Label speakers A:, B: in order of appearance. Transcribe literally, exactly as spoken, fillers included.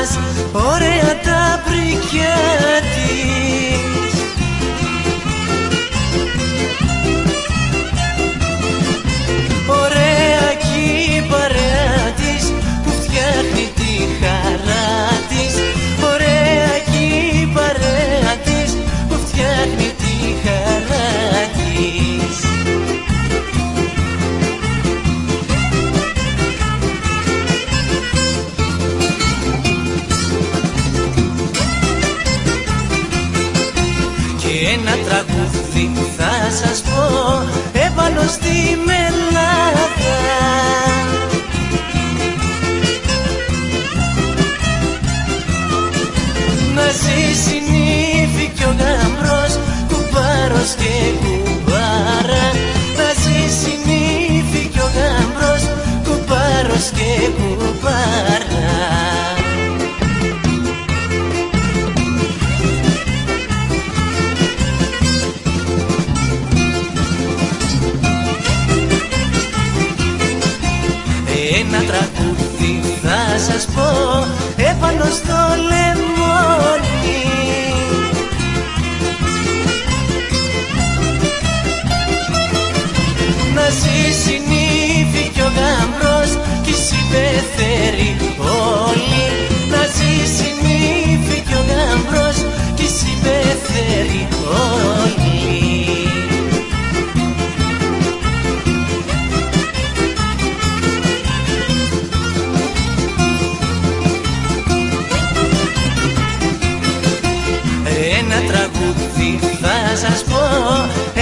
A: μας, ωραία τα πρικιά της. Ωραία κι η παρέα της που φτιάχνει τη χαρά της. Ωραία κι η παρέα της που φτιάχνει τη χαρά της. Ένα τραγούδι θα σας πω, έβαλω στη μελάδα. Να ζήσει νύφη κι ο γαμπρός, κουμπάρος και κουμπάρα. Να ζήσει νύφη κι ο γαμπρός, κουμπάρος και κουμπάρα. Ένα τραγούδι θα σας πω, έβαλω στο λεμόνι. Να ζήσει νύφη κι ο γαμπρός κι οι συμπεθέροι όλοι. Να ζήσει νύφη κι ο γαμπρός κι οι συμπεθέροι όλοι. Ένα τραγούδι θα σας πω,